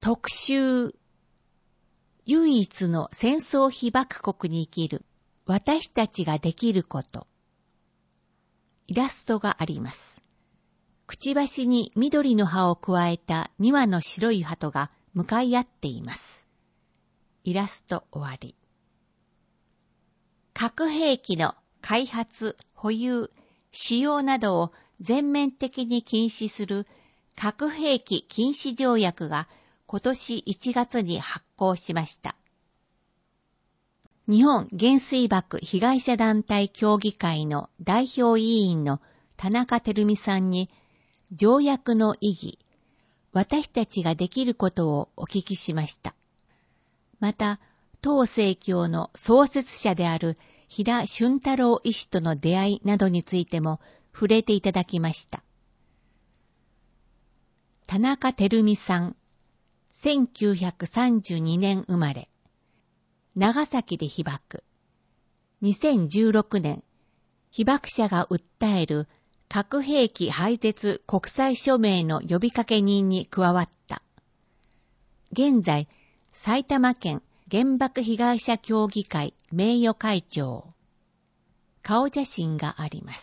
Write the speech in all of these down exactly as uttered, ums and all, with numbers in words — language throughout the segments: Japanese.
特集。唯一の戦争被爆国に生きる私たちができること。イラストがあります。くちばしに緑の葉を加えたにわの白い鳩が向かい合っています。イラスト終わり。核兵器の開発、保有、使用などを全面的に禁止する核兵器禁止条約が今年いちがつに発効しました。日本原水爆被害者団体協議会の代表委員の田中照美さんに条約の意義、私たちができることをお聞きしました。また、当正教の創設者である飛田俊太郎医師との出会いなどについても触れていただきました。田中照美さん、せんきゅうひゃくさんじゅうにねん生まれ、長崎で被爆。にせんじゅうろくねん、被爆者が訴える核兵器廃絶国際署名の呼びかけ人に加わった。現在、埼玉県原爆被害者協議会名誉会長。顔写真があります。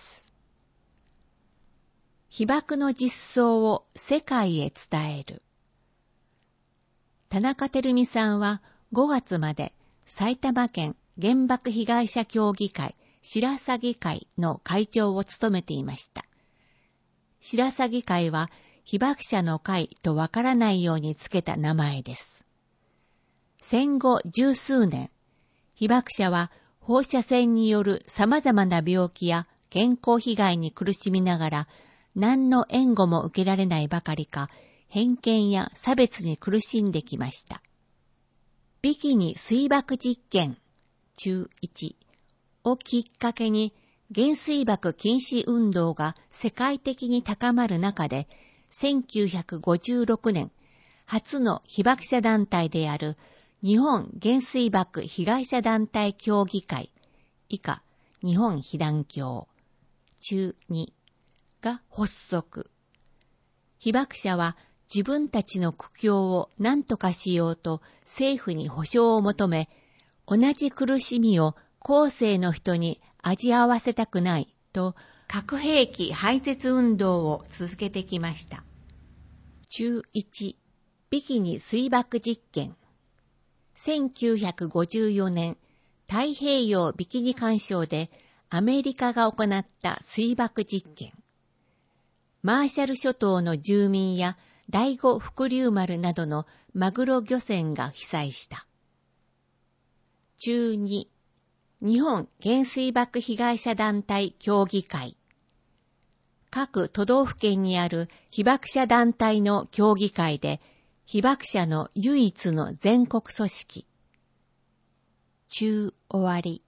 被爆の実相を世界へ伝える。田中照美さんはごがつまで埼玉県原爆被害者協議会白鷺会の会長を務めていました。白鷺会は被爆者の会とわからないようにつけた名前です。戦後十数年、被爆者は放射線による様々な病気や健康被害に苦しみながら何の援護も受けられないばかりか、偏見や差別に苦しんできました。ビキニ水爆実験中いちをきっかけに原水爆禁止運動が世界的に高まる中で、せんきゅうひゃくごじゅうろくねん初の被爆者団体である日本原水爆被害者団体協議会以下日本被団協中にが発足。被爆者は自分たちの苦境を何とかしようと政府に保障を求め、同じ苦しみを後世の人に味合わせたくないと核兵器廃絶運動を続けてきました。中いちビキニ水爆実験。せんきゅうひゃくごじゅうよねん太平洋ビキニ環礁でアメリカが行った水爆実験。マーシャル諸島の住民や第五福竜丸などのマグロ漁船が被災した。中に日本原水爆被害者団体協議会。各都道府県にある被爆者団体の協議会で被爆者の唯一の全国組織。中終わり。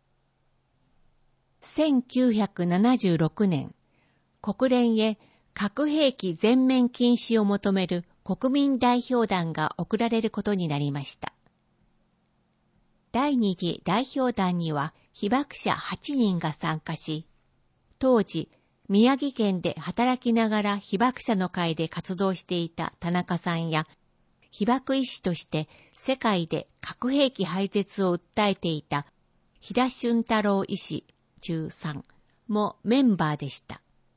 せんきゅうひゃくななじゅうろくねん、国連へ核兵器全面禁止を求める国民代表団が送られることになりました。第二次代表団には被爆者はちにんが参加し、当時宮城県で働きながら被爆者の会で活動していた田中さんや、被爆医師として世界で核兵器廃絶を訴えていた飛田俊太郎医師中さんもメンバーでした。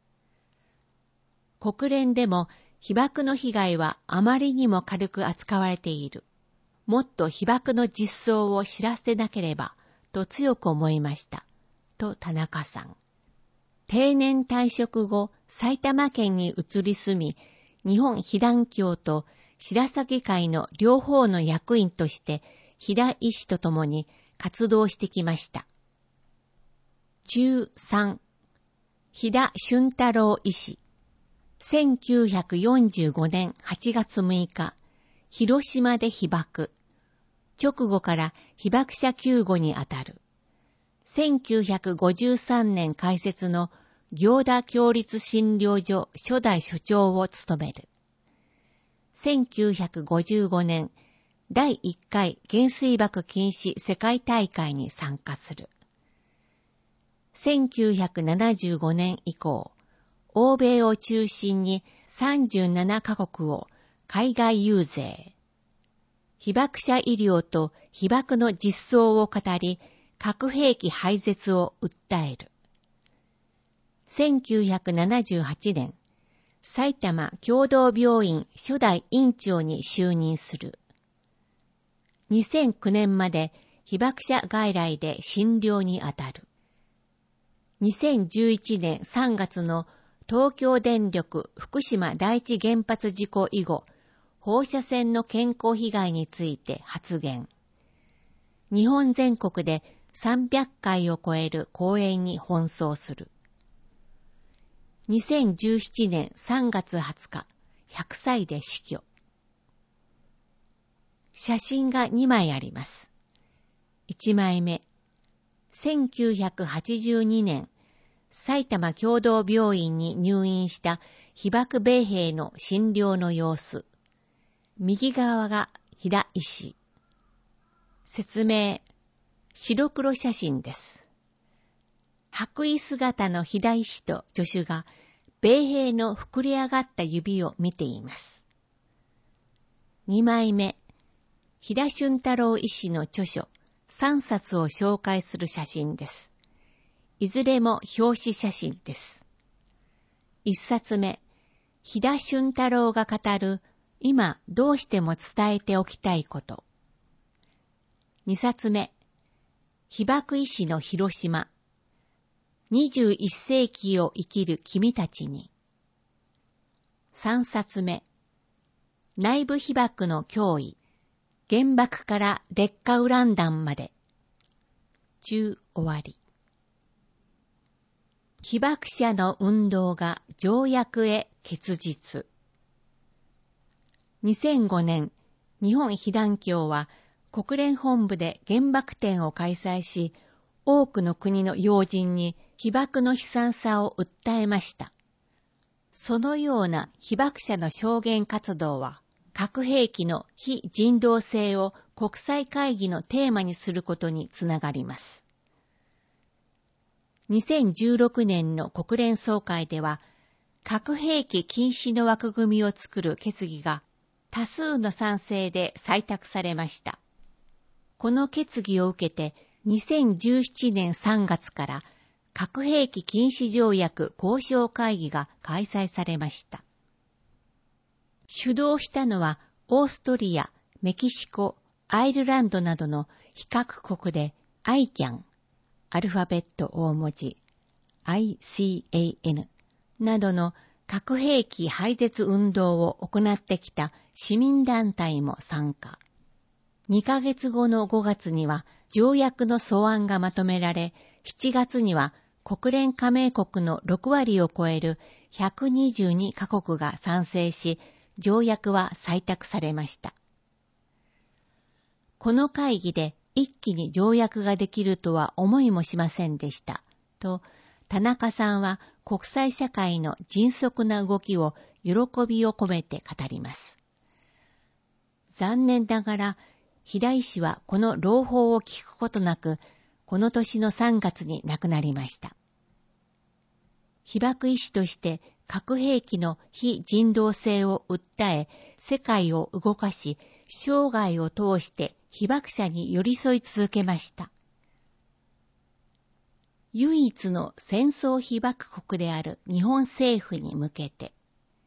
国連でも被爆の被害はあまりにも軽く扱われている。もっと被爆の実相を知らせなければと強く思いました。と田中さん。定年退職後、埼玉県に移り住み、日本被団協と白鷺会の両方の役員として飛田医師と共に活動してきました。中さん、飛田俊太郎医師。せんきゅうひゃくよんじゅうごねんはちがつむいか、広島で被爆。直後から被爆者救護にあたる。せんきゅうひゃくごじゅうさんねん開設の行田共立診療所初代所長を務める。せんきゅうひゃくごじゅうごねんだいいっかい原水爆禁止世界大会に参加する。せんきゅうひゃくななじゅうごねん以降、欧米を中心にさんじゅうななカ国を海外遊説。 被爆者医療と被爆の実相を語り、核兵器廃絶を訴える。せんきゅうひゃくななじゅうはちねん、埼玉共同病院初代院長に就任する。にせんきゅうねんまで被爆者外来で診療にあたる。にせんじゅういちねんさんがつの東京電力福島第一原発事故以後、放射線の健康被害について発言。日本全国でさんびゃっかいを超える講演に奔走する。にせんじゅうななねんさんがつはつか、ひゃくさいで死去。写真がにまいあります。いちまいめ、せんきゅうひゃくはちじゅうにねん、埼玉共同病院に入院した被爆米兵の診療の様子。右側が飛騨医師。説明、白黒写真です。白衣姿の飛騨医師と助手が米兵の膨れ上がった指を見ています。にまいめ、飛騨俊太郎医師の著書さんさつを紹介する写真です。いずれも表紙写真です。いっさつめ、飛騨俊太郎が語る今どうしても伝えておきたいこと。にさつめ、被爆医師の広島。にじゅういっせいきを生きる君たちに。さんさつめ、内部被爆の脅威。原爆から劣化ウラン弾まで。中終わり。被爆者の運動が条約へ結実。にせんごねん、日本被団協は国連本部で原爆展を開催し、多くの国の要人に被爆の悲惨さを訴えました。そのような被爆者の証言活動は、核兵器の非人道性を国際会議のテーマにすることにつながります。にせんじゅうろくねんの国連総会では、核兵器禁止の枠組みを作る決議が多数の賛成で採択されました。この決議を受けて、にせんじゅうななねんさんがつから核兵器禁止条約交渉会議が開催されました。主導したのはオーストリア、メキシコ、アイルランドなどの非核国で アイキャン、アルファベット大文字 アイシーエーエヌ などの核兵器廃絶運動を行ってきた市民団体も参加。にかげつごのごがつには条約の素案がまとめられ、しちがつには国連加盟国のろくわりを超えるひゃくにじゅうにかこくが賛成し、条約は採択されました。この会議で一気に条約ができるとは思いもしませんでした。と、田中さんは国際社会の迅速な動きを喜びを込めて語ります。残念ながら、飛騨医師はこの朗報を聞くことなく、この年のさんがつに亡くなりました。被爆医師として核兵器の非人道性を訴え、世界を動かし、生涯を通して被爆者に寄り添い続けました。唯一の戦争被爆国である日本政府に向けて、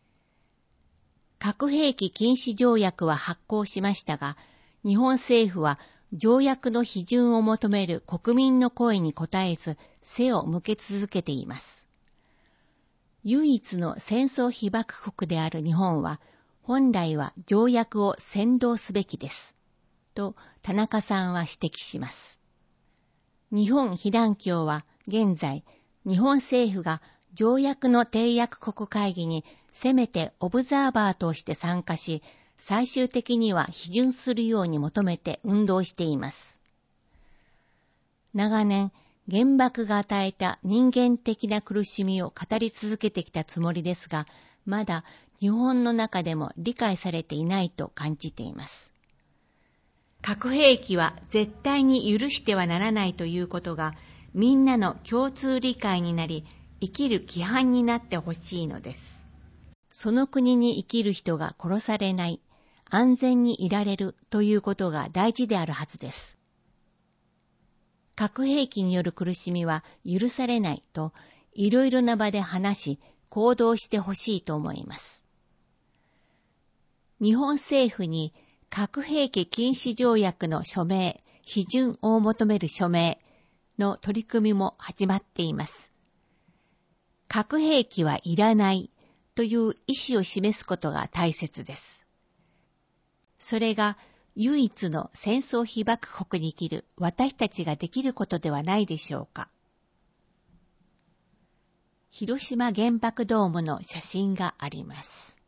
核兵器禁止条約は発効しましたが、日本政府は条約の批准を求める国民の声に応えず、背を向け続けています。唯一の戦争被爆国である日本は、本来は条約を先導すべきです。と、田中さんは指摘します。日本被団協は現在、日本政府が条約の締約国会議にせめてオブザーバーとして参加し、最終的には批准するように求めて運動しています。長年、原爆が与えた人間的な苦しみを語り続けてきたつもりですが、まだ日本の中でも理解されていないと感じています。核兵器は絶対に許してはならないということがみんなの共通理解になり、生きる規範になってほしいのです。その国に生きる人が殺されない、 安全にいられるということが大事であるはずです。核兵器による苦しみは許されないといろいろな場で話し行動してほしいと思います。日本政府に核兵器禁止条約の署名、批准を求める署名の取り組みも始まっています。核兵器はいらないという意思を示すことが大切です。それが唯一の戦争被爆国に生きる私たちができることではないでしょうか。広島原爆ドームの写真があります。